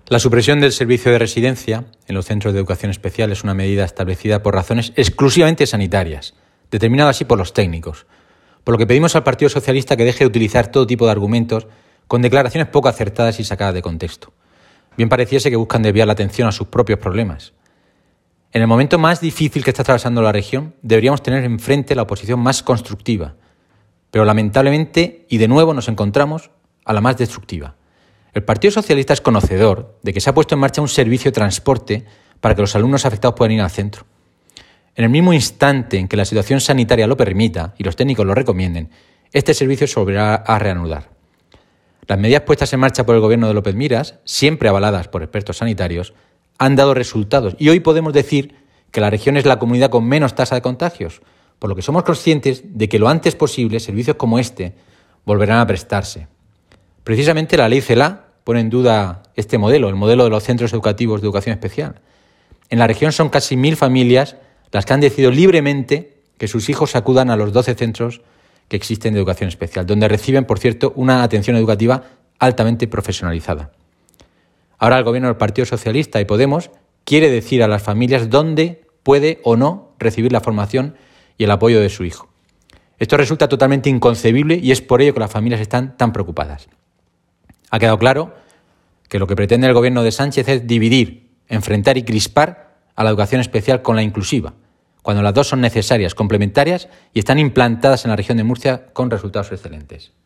La supresión del servicio de residencia en los centros de educación especial es una medida establecida por razones exclusivamente sanitarias, determinada así por los técnicos, por lo que pedimos al Partido Socialista que deje de utilizar todo tipo de argumentos con declaraciones poco acertadas y sacadas de contexto. Bien pareciese que buscan desviar la atención a sus propios problemas. En el momento más difícil que está atravesando la región, deberíamos tener enfrente la oposición más constructiva, pero lamentablemente, y de nuevo, nos encontramos a la más destructiva. El Partido Socialista es conocedor de que se ha puesto en marcha un servicio de transporte para que los alumnos afectados puedan ir al centro. En el mismo instante en que la situación sanitaria lo permita y los técnicos lo recomienden, este servicio se volverá a reanudar. Las medidas puestas en marcha por el gobierno de López Miras, siempre avaladas por expertos sanitarios, han dado resultados y hoy podemos decir que la región es la comunidad con menos tasa de contagios, por lo que somos conscientes de que lo antes posible servicios como este volverán a prestarse. Precisamente la ley CELA pone en duda este modelo, el modelo de los centros educativos de educación especial. En la región son casi 1.000 familias las que han decidido libremente que sus hijos acudan a los 12 centros que existen de educación especial, donde reciben, por cierto, una atención educativa altamente profesionalizada. Ahora el gobierno del Partido Socialista y Podemos quiere decir a las familias dónde puede o no recibir la formación y el apoyo de su hijo. Esto resulta totalmente inconcebible y es por ello que las familias están tan preocupadas. Ha quedado claro que lo que pretende el gobierno de Sánchez es dividir, enfrentar y crispar a la educación especial con la inclusiva, cuando las dos son necesarias, complementarias y están implantadas en la región de Murcia con resultados excelentes.